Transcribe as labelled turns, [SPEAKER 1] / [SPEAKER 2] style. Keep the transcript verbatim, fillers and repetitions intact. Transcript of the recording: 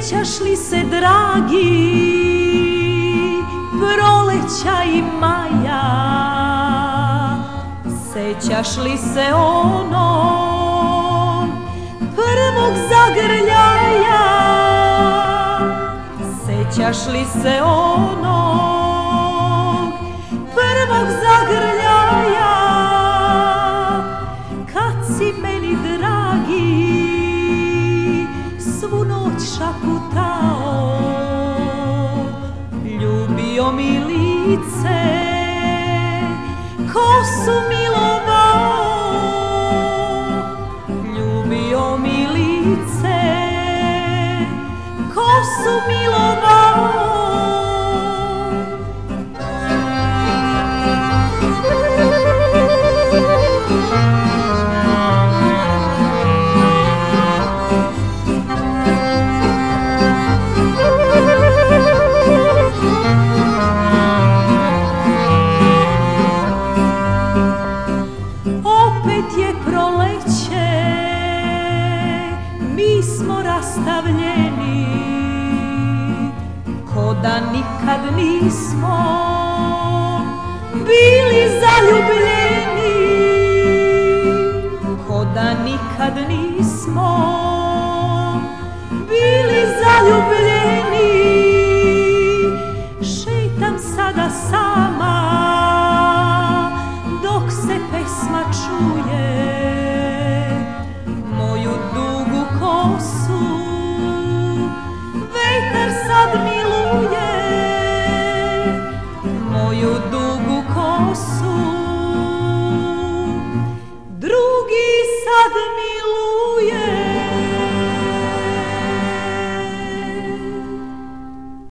[SPEAKER 1] Sećaš li se, dragi, proleća i maja? Sećaš li se onog prvog zagrljaja? Sećaš li se onog prvog zagrljaja? Kad si meni, dragi, svu noć šaputao, ljubio mi lice, kosu milovao, ljubio mi lice, kosu milovao. Opet je proleće, mi smo rastavljeni, ko da nikad nismo bili zaljubljeni, ko da nikad nismo bili zaljubljeni. Šetam sada sama dok se pesma čuje, moju dugu kosu vetar sad miluje, moju dugu kosu